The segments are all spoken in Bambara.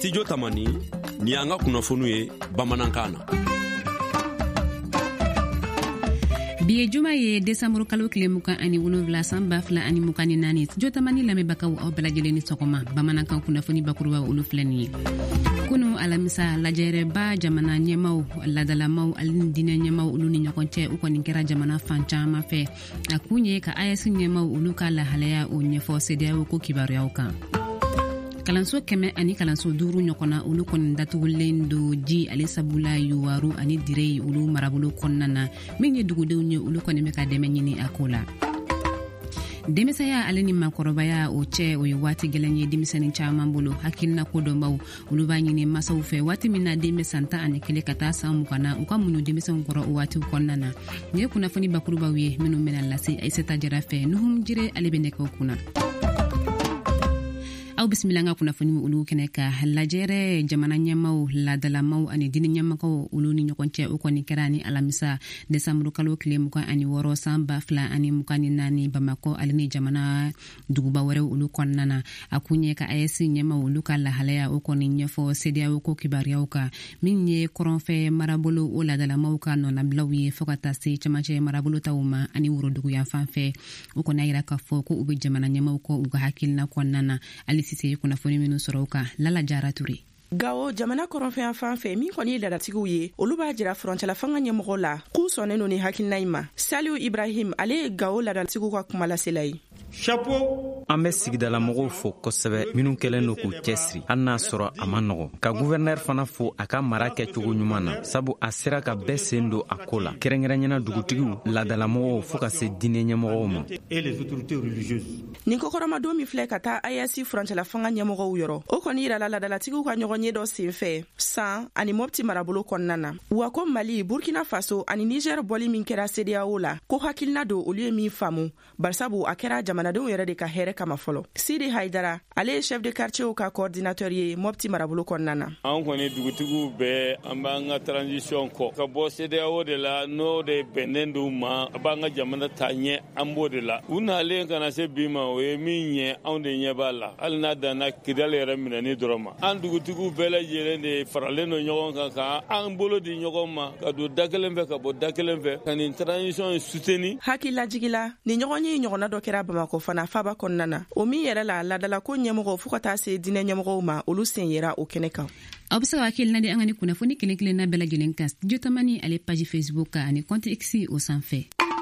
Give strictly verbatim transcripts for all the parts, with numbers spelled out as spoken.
Studio Tamani ni an ka kunnafoni ye bamanankan na. Bi ye juma ye décembre kalo tile mukan ani wolonwula san ba fila ani mukan ni naani Studio Tamani lamɛnbagaw aw bɛɛ lajɛlen ni sɔgɔma bamanankan kunnafoni bakuruba olu filɛ nin ye. Kunu alamisa lajɛrɛba jamana ɲɛmaw ladalamaw ali ni diinɛ ɲɛmaw olu ni ɲɔgɔn cɛ u kɔni kɛra jamana fan caman fɛ a kun ye ka A E S ɲɛmaw olu ka lahalaya o ɲɛfɔ C D A O ko kibaruyaw kan. Kalanso kɛmɛ ani kalanso duuru ɲɔgɔnna olu kɔni datugulen do ji ale sabula yuwaru ani direi olu marabolo kɔnɔna na min ye dugudenw ye olu kɔni bɛ ka dɛmɛ ɲini a ko la. Denmisɛnya ale ni makɔrɔbaya o cɛ o ye waati gɛlɛn ye denmisɛnnin caman bolo hakilina kodɔnbaw olu b'a ɲini masaw fɛ waati min na den bɛ san tan ani kelen ka taa san mugan na u ka munɲu denmisɛnw kɔrɔ o waatiw kɔnɔna na nin ye kunnafoni bakurubaw ye minnu bɛna lase Aisata Jara fɛ Nuhum Jire ale bɛ nɛgɛw kunna. Aw bisimila ka kunnafoni olu kɛnɛ ka lajɛrɛ jamana ɲɛmaw ladalamaw ani diinɛ ɲɛmagaw olu ni ɲɔgɔn cɛ o kɔni kɛra ni alamisa décembre kalo tile mugan ani wɔɔrɔ san ba fila ani mugan ni naani Bamakɔ ale ni jamana duguba wɛrɛw olu kɔnɔna na a kun ye ka A E S ɲɛmaw olu ka lahalaya o kɔni ɲɛfɔ C D A O ko kibaruyaw kan min ye kɔrɔnfɛ marabolo o ladalamaw ka nɔnabilaw ye fɔ ka taa se camancɛ marabolo taw ma ani worodugu yan fan fɛ o kɔni a yira k'a fɔ ko u bɛ jamana ɲɛmaw kɔ u ka hakilina kɔnɔna na ali sise kunnafoni minnu sɔrɔ u kan Lala Jara Ture. Gawo jamana kɔrɔnfɛn fan fɛ min kɔni ye ladatigiw ye olu b'a jira furancɛla fanga ɲɛmɔgɔ la k'u sɔnnen don ni hakilina in ma. Saliu Ibrahim ale ye Gawo ladatigiw ka kuma lasela ye. Chapeau an bɛ sigidala mɔgɔw fo kosɛbɛ minnu kɛlen don k'u cɛsiri hali n'a sɔrɔ a ma nɔgɔ ka gouverneur fana fo a ka mara kɛcogo ɲuman na sabu a sera ka bɛɛ sen don a ko la kɛrɛnkɛrɛnyana dugutigiw ladalamɔgɔw fo ka se diinɛ ɲɛmɔgɔw ma. Nin kokɔrɔma don min filɛ ka taa A E S furancɛla fanga ɲɛmɔgɔw yɔrɔ o kɔni yirala ladalatigiw ka ɲɔgɔn ye dɔ senfɛ san ani Mopti marabolo kɔnɔna na wa ko Mali Burkina Faso ani Niger bɔli min kɛra C D A O la ko hakilina don olu ye min faamu barisabu a kɛra jamanadenw yɛrɛ de ka hɛrɛ kama fɔlɔ. Sidi Haidara ale ye chef de quartier ka coordinateur ye Mopti marabolo kɔnɔna na. An kɔni dugutigiw bɛɛ an b'an ka transition kɔ ka bɔ C D A O de la n'o de bɛnnen d'u ma a b'an ka jamana ta ɲɛ an b'o de la u nalen kana se bi ma o ye min ɲɛ anw de ɲɛ b'a la hali n'a danna Kidali yɛrɛ minɛni dɔrɔn ma an dugutigiw bɛɛ lajɛlen de faralen don ɲɔgɔn kan ka an bolo di ɲɔgɔn ma ka don da kelen fɛ ka bɔ da kelen fɛ ka nin transition soutenir. Hakilila jigila ni ɲɔgɔn ye ɲɔgɔnna dɔ kɛra Bamakɔ fana faba kɔnɔna na o min yɛrɛ la ladala ko ɲɛmɔgɔ fo ka taa se diinɛ ɲɛmɔgɔw ma olu sen yera o kɛnɛ kan. Aw bɛ se ka hakilina di an ka ni kunnafoni kelen kelen na bɛɛ lajɛlen kan Studio Tamani ale page Facebook kan ani compte X o sanfɛ.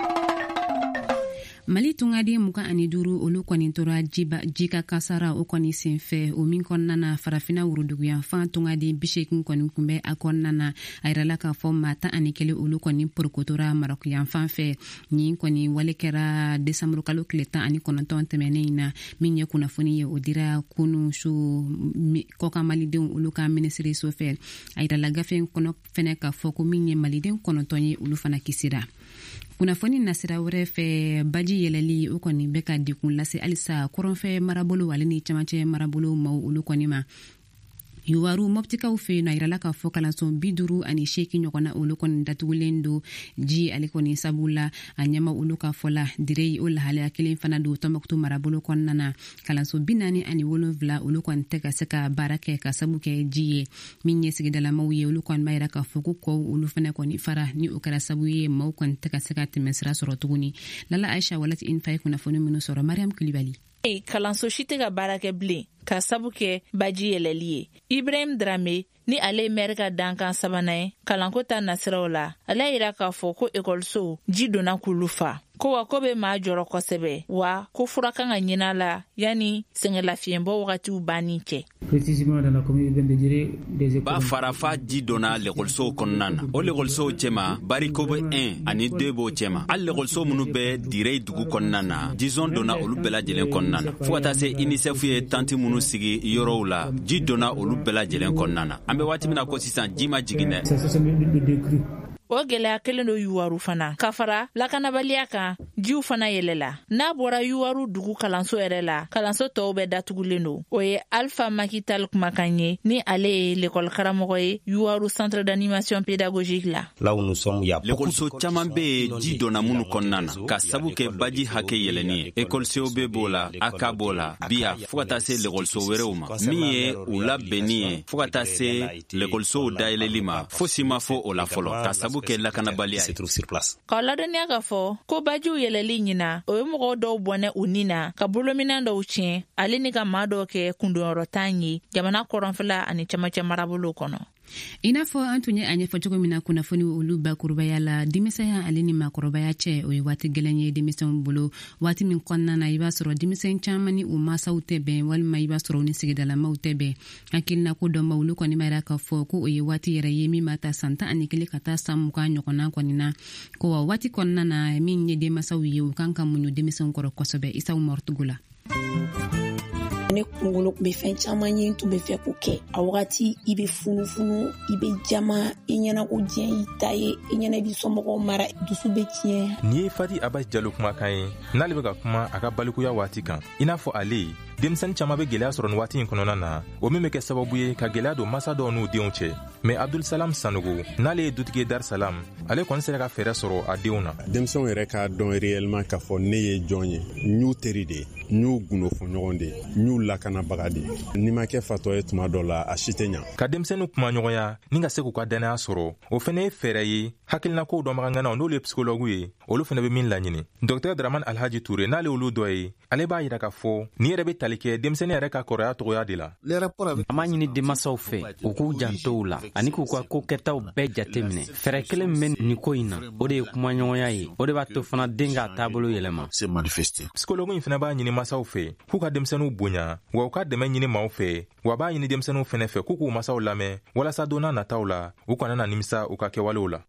Mali tungaden mukan ani duuru olu kɔni tora jiba jika kasara o kɔni senfɛ o min kɔnɔna na farafina wuruduguyan fan tungaden bisegin kɔni kunbɛ a kɔnɔna na a yirala k'a fɔ maa tan ani kelen olu kɔni porokotora Marokuyan fan fɛ nin kɔni wale kɛra décembre kalo tile tan ani kɔnɔntɔn tɛmɛnen in na min ye kunnafoni ye o dira kunu su kɔkan malidenw olu ka minisiri so fɛ a yirala gafe kɔnɔ fɛnɛ k'a fɔ ko min ye maliden kɔnɔntɔn ye olu fana kisira. Kunnafoni nasira wɛrɛ fɛ baji yɛlɛli o kɔni bɛ ka dekun lase halisa kɔrɔnfɛ marabolo ale ni camancɛ marabolo ma olu kɔni ma. Yuwaru Moptikaw fɛ yen a yirala k'a fɔ kalanso bi duuru ani seegin ɲɔgɔnna olu kɔni datugulen do ji ale kɔni sabula a ɲɛma olu ka fɔ la direi o lahalaya kelen fana do Tɔnbɔkutu marabolo kɔnɔna na kalanso bi naani ani wolonwula olu kɔni tɛ ka se ka baara kɛ ka sabu kɛ ji ye min ye sigidalamaw ye olu kɔni b'a yira k'a fɔ ko kɔw olu fana kɔni fara ni o kɛra sabu ye maaw kɔni tɛ ka se ka tɛmɛ sira sɔrɔ tuguni. Lala Aisha Walati Infa ye kunnafoni minnu sɔrɔ Mariam Kulibali. E kalanso si tɛ ka baara kɛ bilen ka sabu kɛ baji yɛlɛli ye. Ibrahim Drame ni ale maire ka dankan sabanan ye kalanko ta nasiraw la ale yira k'a fɔ ko ekɔliso ji donna k'olu fa ko wa ko bɛ maa jɔrɔ kosɛbɛ wa ko fura kan ka ɲin'a la yanni sɛngɛlafiɲɛbɔ wagatiw banni cɛ. Ba farafa ji donna lekɔlisow kɔnɔna na o lekɔlisow cɛma bariko bɛ un ani deux b'o cɛma hali lekɔliso minnu bɛ direi dugu kɔnɔna na dison donna olu bɛɛ lajɛlen kɔnɔna na fo ka taa se UNICEF ye tanti minnu sigi yɔrɔw la ji donna olu bɛɛ lajɛlen kɔnɔna na an bɛ waati min na ko sisan ji ma jigin dɛ. o gɛlɛya kelen do yuwaru fana ka fara lakanabaliya kan jiw fana yɛlɛla n'a bɔra yuwaru dugu kalanso yɛrɛ la kalanso tɔw bɛ datugulen do o ye Alpha Makital kumakan ye ni ale ye l'école karamɔgɔ ye yuwaru centre d'animation pédagogique la l'écoleso caman be ji donna minnu kɔnɔna na ka sabu kɛ baji hakɛ yɛlɛni ye écolesew be b'o la aka b'o la biya fo ka taa se l'écoleso wɛrɛw ma min ye u labɛnni ye fo ka taa se l'écolesow dayɛlɛli ma fo si ma fɔ o la fɔlɔ ka sabu kɛ lakanabaliya ye k'aw ladɔnniya k'a fɔ ko bajiw yɛlɛli ɲina o ye mɔgɔw dɔw bɔnɛ u nin na ka bolominan dɔw tiɲɛ ale ni ka maa dɔw kɛ kundonyɔrɔtan ye jamana kɔrɔnfɛla ani cɛmancɛ marabolo kɔnɔ. I n'a fɔ an tun ye a ɲɛfɔ cogo min na kunnafoni olu bakurubaya la denmisɛnya ale ni maakɔrɔbaya cɛ o ye waati gɛlɛn ye denmisɛnw bolo waati min kɔnɔna na i b'a sɔrɔ denmisɛn caman ni u masaw tɛ bɛn walima i b'a sɔrɔ u ni sigidalamaw tɛ bɛn hakilina ko dɔnba olu kɔni ma yɛrɛ k'a fɔ ko o ye waati yɛrɛ ye min b'a ta san tan ani kelen ka taa san mugan ɲɔgɔnna kɔni na ko wa waati kɔnɔna na min ye denmasaw ye u kan ka muɲu denmisɛnw kɔrɔ kosɛbɛ Isaw Mɔrtugu la. Ne kunkolo tun bɛ fɛn caman ye tun bɛ fɛ k'o kɛ a wagati i bɛ funufunu i bɛ jama i ɲɛna ko diɲɛ y'i ta ye i ɲɛna i bɛ somɔgɔw mara dusu bɛ tiɲɛ. Ni ye Fati Abasi Jalo kumakan ye n'ale bɛ ka kuma a ka balikuya waati kan i n'a fɔ ale denmisɛnnin caman bɛ gɛlɛya sɔrɔ nin waati in kɔnɔna na o min bɛ kɛ sababu ye ka gɛlɛya don masa dɔw n'u denw cɛ mais Abdul Salam Sanogo n'ale ye dutigi Dar Salam ale kɔni sera ka fɛɛrɛ sɔrɔ a denw na. Denmisɛnw yɛrɛ k'a dɔn réellement k'a fɔ ne ye jɔn ye n y'u teri de n y'u gunnofɔɲɔgɔn de n y'u lakanabaga de n'i ma kɛ fatɔ ye tuma dɔ la a si tɛ ɲa. Ka denmisɛnninw kuma ɲɔgɔnya ni ka se k'u ka dannaya sɔrɔ o fana ye fɛɛrɛ ye hakilinako dɔnbaganganaw n'olu ye psychologue ye olu fana bɛ min laɲini. Docteur Dramane Alhaji Touré n'ale olu dɔ ye ale b'a yira k'a fɔ ni yɛrɛ bɛ tali kɛ denmisɛnnin yɛrɛ ka kɔrɔya togoya de la. An b'a ɲini denmasaw fɛ u k'u janto la ani k'u ka ko kɛtaw bɛɛ jate minɛ fɛɛrɛ kelen min bɛ nin ko in na o de ye kumaɲɔgɔnya ye o de b'a to fana den k'a taabolo yɛlɛma. Psychologue in fana b'a ɲini masaw fɛ k'u ka denmisɛnninw bonya wa u ka dɛmɛ ɲini maaw fɛ wa b'a ɲini denmisɛnninw fana fɛ k'u k'u masaw lamɛn walasa don n'a nataw la u kana na nimisa u ka kɛwalew la.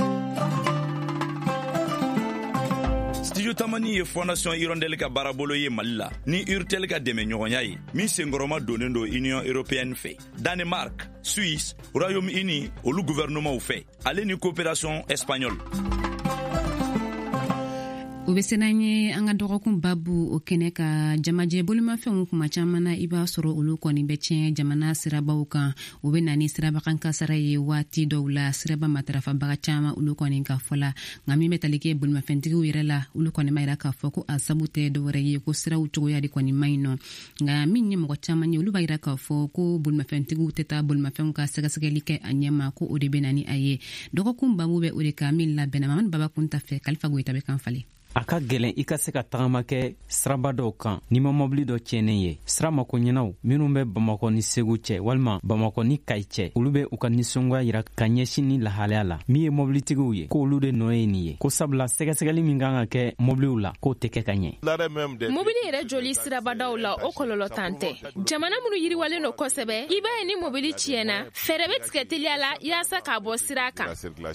Studio Tamani ye Fondation Hirondelle ka baarabolo ye Mali la ni Urtel ka dɛmɛ ɲɔgɔnya ye min senkɔrɔma donnen do Union Européenne fɛ Danemark, Suisse, Royaume-Uni olu gouvernement fɛ ale ni coopération espagnole. O bɛ se n'an ye an ka dɔgɔkun babu o kɛnɛ ka jamajɛ bolimafɛnw kuma caman na i b'a sɔrɔ olu kɔni bɛ tiɲɛ jamana sirabaw kan o bɛ na ni sirabakan kasara ye waati dɔw la siraba matarafabaga caman olu kɔni ka fɔ la nka min bɛ tali kɛ bolimafɛntigiw yɛrɛ la olu kɔni ma yira k'a fɔ ko a sabu tɛ dɔwɛrɛ ye ko siraw cogoya de kɔni man ɲi nɔ nka min ye mɔgɔ caman ye olu b'a yira k'a fɔ ko bolimafɛntigiw tɛ taa bolimafɛnw ka sɛgɛsɛgɛli kɛ a ɲɛma ko o de bɛ na ni a ye dɔgɔkun babu bɛ o de kan min labɛnna Mamadu Baba Kunta fɛ Kalifa Goyita bɛ kan falen. A ka gɛlɛn i ka se ka tagama kɛ siraba dɔw kan ni ma mɔbili dɔ tiɲɛnen ye sira makoɲɛnaw minnu bɛ Bamakɔ ni Segu cɛ walima Bamakɔ ni Kayi cɛ olu bɛ u ka nisɔngoya yira ka ɲɛsin ni lahalaya la min ye mɔbilitigiw ye ko olu de nɔ ye nin ye ko sabula sɛgɛsɛgɛli min kan ka kɛ mɔbiliw la k'o tɛ kɛ ka ɲɛ. Mɔbili yɛrɛ joli sirabadaw la o kɔlɔlɔ tan tɛ jamana minnu yiriwalen don kosɛbɛ i b'a ye ni mɔbili tiɲɛna fɛɛrɛ bɛ tigɛ teliya la yaasa k'a bɔ sira kan a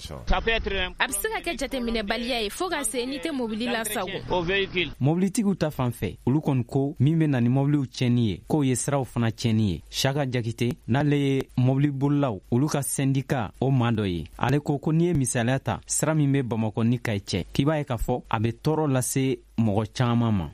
bɛ se ka kɛ jateminɛbaliya ye fo ka se n'i tɛ mɔbili mobilitigiw ta fan fɛ olu kɔni ko min bɛ na ni mobiliw tiɲɛni ye k'o ye siraw fana tiɲɛni ye Saka Jakite n'ale ye mobili bolilaw olu ka sendika o maa dɔ ye ale ko ko n'i ye misaliya ta sira min bɛ Bamakɔ ni Kayi cɛ k'i b'a ye k'a fɔ a bɛ tɔɔrɔ lase mɔgɔ caman ma.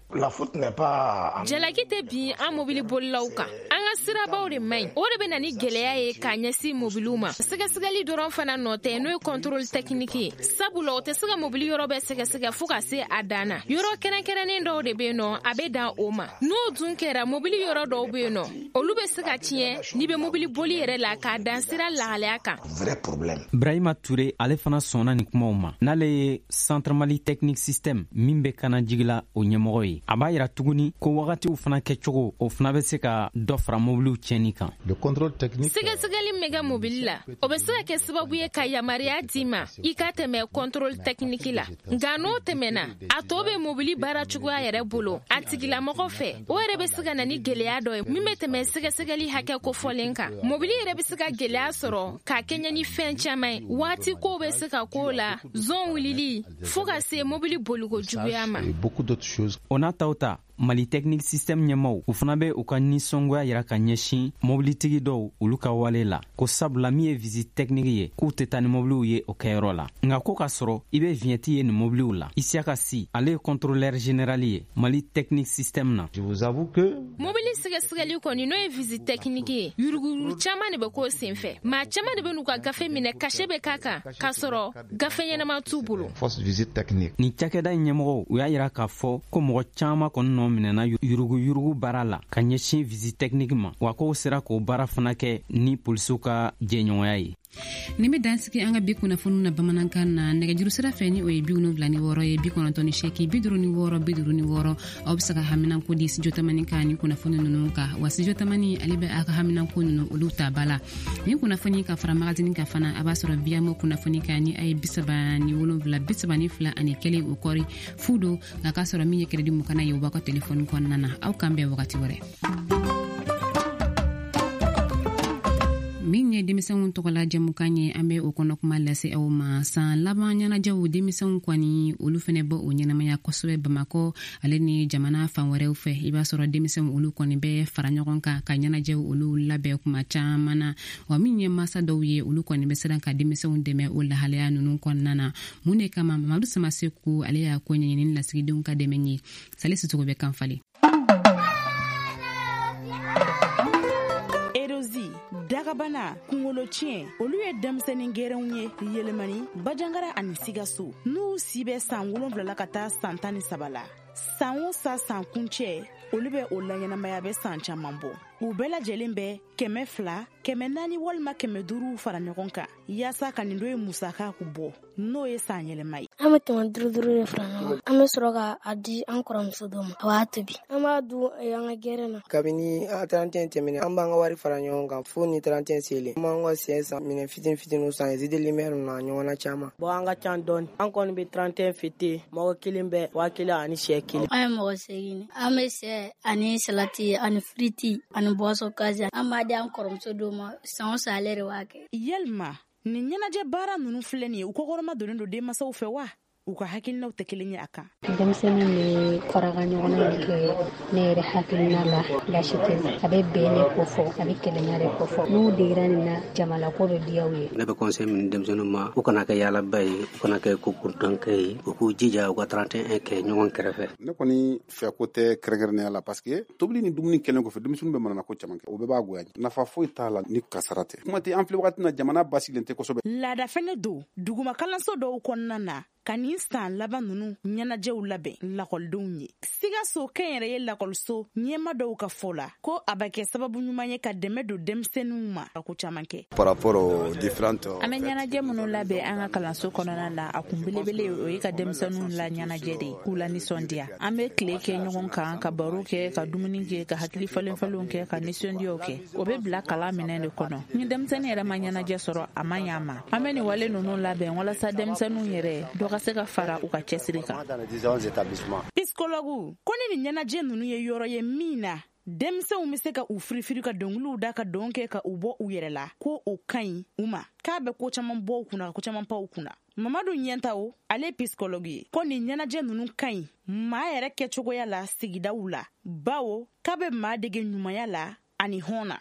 Jalaki tɛ bin an mobili bolilaw kan an ka sirabaw de man ɲi o de bɛ na ni gɛlɛya ye k'a ɲɛsin mobiliw ma sɛgɛsɛgɛli dɔrɔn fana nɔ tɛ n'o ye contrôle technique ye sabula o tɛ se ka mobili yɔrɔ bɛɛ sɛgɛsɛgɛ fo ka se a dan na yɔrɔ kɛrɛnkɛrɛnnen dɔw de bɛ yen nɔ a bɛ dan o ma n'o dun kɛra mobili yɔrɔ dɔw bɛ yen nɔ olu bɛ se ka tiɲɛ n'i bɛ mobili boli yɛrɛ la k'a dan sira lahalaya kan. Brahima Touré ale fana sɔnna nin kumaw ma n'ale ye Centre Mali Technique System min bɛ kana jigila o ɲɛmɔgɔ ye a b'a yira tuguni ko wagatiw fana kɛcogo o fana bɛ se ka dɔ fara mobiliw tiɲɛni kan. Sɛgɛsɛgɛli min bɛ kɛ mobili la o bɛ se ka kɛ sababu ye ka yamaruya d'i ma i ka tɛmɛ contrôle technique la nka n'o tɛmɛna a tɔ bɛ mobili baara cogoya yɛrɛ bolo a tigilamɔgɔ fɛ o yɛrɛ bɛ se ka na ni gɛlɛya dɔ ye min bɛ tɛmɛ sɛgɛsɛgɛli hakɛ kofɔlen kan mobili yɛrɛ bɛ se ka gɛlɛya sɔrɔ k'a kɛɲɛ ni fɛn caman ye waati kow bɛ se ka k'o la zon wulili fo ka se mobili boliko juguya ma. beaucoup d'autres choses. On a tauta Mali Technique System ɲɛmaw u fana bɛ u ka nisɔngoya yira ka ɲɛsin mobilitigi dɔw olu ka wale la ko sabula min ye visite technique ye k'u tɛ taa ni mobiliw ye o kɛyɔrɔ la nka ko ka sɔrɔ i bɛ vignette ye ni mobiliw la Isiaka Si ale ye contrôleur général ye Mali Technique System na. Je vous avoue que mobili sɛgɛsɛgɛli kɔni n'o ye visite technique ye yuruguyurugu caman de bɛ k'o senfɛ maa caman de bɛ n'u ka gafe minɛ kashe bɛ k'a kan k'a sɔrɔ gafe ɲɛnama t'u bolo. Force visite technique ni cakɛda ɲɛmɔgɔw u y'a yira k'a fɔ ko mɔgɔ caman kɔni nɔ minɛna yurugu yurugu baara la ka ɲɛsin visite technique ma wa k'o sera k'o baara fana kɛ ni polisiw ka jɛɲɔgɔnya ye. Ni bɛ dansigi an ka bi kunnafoniw na bamanankan na nɛgɛjuru sira fɛ ni o ye bi wolonwula ni wɔɔrɔ ye bi kɔnɔntɔn ni seegin bi duuru ni wɔɔrɔ bi duuru ni wɔɔrɔ aw bɛ se ka haminanko di studio tamani kan ni kunnafoni ninnu kan wa studio tamani ale bɛ a ka haminanko ninnu olu ta ba la ni kunnafoni ka fara magazine kan fana a b'a sɔrɔ via mo kunnafoni kan ni a ye bi saba ni wolonwula bi saba ni fila ani kelen o kɔri fu don nka k'a sɔrɔ min ye crédit mun kana ye o b'a ka telefoni kɔnɔna na aw kan bɛn wagati wɛrɛ. min ye denmisɛnw tɔgɔla jamukan ye an bɛ o kɔnɔ kuma lase aw ma san laban ɲɛnajɛw denmisɛnw kɔni olu fɛnɛ bɔ o ɲɛnamaya kosɛbɛ Bamakɔ ale ni jamana fan wɛrɛw fɛ i b'a sɔrɔ denmisɛnw olu kɔni bɛ fara ɲɔgɔn kan ka ɲɛnajɛw olu labɛn kuma caman na wa min ye masa dɔw ye olu kɔni bɛ siran ka denmisɛnw dɛmɛ o lahalaya ninnu kɔnɔna na mun de kama Mamadu Samaseku ale y'a ko ɲɛɲini lasigidenw ka dɛmɛ ye Salisu Togo bɛ kan falen. Dagabana kungolo tiɲɛ olu ye denmisɛnnin gɛrɛnw ye yɛlɛmani Bajangara ani Sigaso n'u si bɛ san wolonwula la ka taa san tan ni saba la san o san san kuncɛ olu bɛ o la ɲɛnamaya bɛ san caman bɔ u bɛɛ lajɛlen bɛ kɛmɛ fila kɛmɛ naani walima kɛmɛ duuru fara ɲɔgɔn kan yaasa ka nin dɔ ye musaka ku bɔ n'o ye san yɛlɛma ye. An bɛ tɛmɛ duuru duuru de fara ɲɔgɔn an bɛ sɔrɔ ka a di an kɔrɔmuso dɔ ma a b'a tobi an b'a dun an ka gɛrɛ na. Kabini a trente tɛmɛna an b'an ka wari fara ɲɔgɔn kan fo ni trente selen an b'an ka siyɛ san minɛ fitinin fitinin san zidi limɛri na ɲɔgɔn na caman. Bon an ka ca dɔɔni an kɔni bɛ trente fete mɔgɔ kelen bɛ waa kelen ani siyɛ kelen. An ye mɔgɔ segin an bɛ siyɛ ani salati ani firiti ani bɔsɔ kazi an b'a di an kɔrɔmuso dɔ ma san o san ale de b'a kɛ. Yalima nin ɲɛnajɛ baara ninnu filɛ nin ye u kɔkɔrɔma donnen don denmansaw fɛ wa u ka hakilinaw tɛ kelen ye a kan. Denmisɛnnin bɛ fara ka ɲɔgɔnna de kɛ ne yɛrɛ hakilina la baasi tɛ a bɛ bɛn ne ko fɔ a bɛ kelenya de ko fɔ n'u degera nin na jamalako bɛ diyaw ye. Ne bɛ conseil min denmisɛnninw ma u kana kɛ yaalaba ye u kana kɛ ko kuntankɛ ye u k'u jija u ka trente et un kɛ ɲɔgɔn kɛrɛfɛ. Ne kɔni fɛ ko tɛ kɛrɛnkɛrɛnnenya la parce que tobili ni dumuni kɛlen kɔfɛ denmisɛnninw bɛ manana ko caman kɛ o bɛɛ b'a goya nafa foyi t'a la ni kasara tɛ kuma tɛ an filɛ wagati na jamana basigilen tɛ kosɛbɛ. Laada fɛnɛ don duguma kalanso dɔw kɔnɔna na ka nin san laban ninnu ɲɛnajɛw labɛn lakɔlidenw ye. Sigaso kɛnyɛrɛ ye lakɔliso ɲɛma dɔw ka fɔ la ko a bɛ kɛ sababu ɲuman ye ka dɛmɛ don denmisɛnninw ma ka ko caman kɛ. Par rapport aux différentes an bɛ ɲɛnajɛ minnu labɛn an ka kalanso kɔnɔna la a kun belebele o ye ka denmisɛnninw la ɲɛnajɛ de k'u la nisɔndiya an bɛ tile kɛ ɲɔgɔn kan ka baro kɛ ka dumuni kɛ ka hakili falen falenw kɛ ka nisɔndiyaw kɛ o bɛ bila kalan minɛn de kɔnɔ ni denmisɛnnin yɛrɛ ma ɲɛnajɛ sɔrɔ a man ɲɛ a ma an bɛ nin wale ninnu labɛn walasa denmisɛnninw yɛrɛ dɔ ka se ka fara u ka cɛsiri kan. Psikologu ko ni nin ɲɛnajɛ ninnu ye yɔrɔ ye min na denmisɛnw bɛ se ka u firifiri ka dɔnkiliw da ka dɔn kɛ ka u bɔ u yɛrɛ la ko o ka ɲi u ma k'a bɛ ko caman bɔ u kunna ka ko caman pa u kunna. Mamadu Ɲɛntaw ale ye psikologu ye ko nin ɲɛnajɛ ninnu ka ɲi maa yɛrɛ kɛcogoya la sigidaw la bawo k'a bɛ maa dege ɲumanya la ani hɔnna.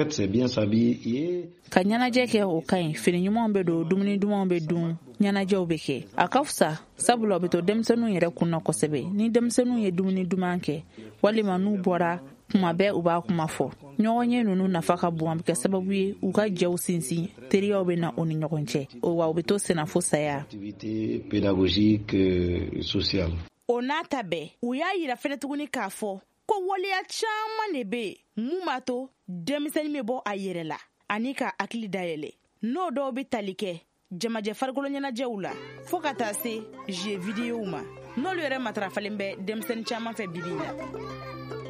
Ka ɲɛnajɛ kɛ o ka ɲi fini ɲumanw bɛ don dumuni dumanw bɛ dun ɲɛnajɛw bɛ kɛ a ka fisa sabula o bɛ to denmisɛnninw yɛrɛ kunna kosɛbɛ ni denmisɛnninw ye dumuni duman kɛ walima n'u bɔra kuma bɛɛ u b'a kuma fɔ ɲɔgɔn ye ninnu nafa ka bon a bɛ kɛ sababu ye u ka jɛw sinsin teriyaw bɛ na u ni ɲɔgɔn cɛ o wa u bɛ to senafo saya. O n'a ta bɛɛ u y'a yira fɛnɛ tuguni k'a fɔ ko waleya caman de bɛ mun b'a to denmisɛnnin bɛ bɔ a yɛrɛ la ani ka hakili dayɛlɛ n'o dɔw bɛ tali kɛ jamajɛ farikolo ɲɛnajɛw la fo ka taa se jeu vidéo ma n'olu yɛrɛ matarafalen bɛ denmisɛnnin caman fɛ bibi in na.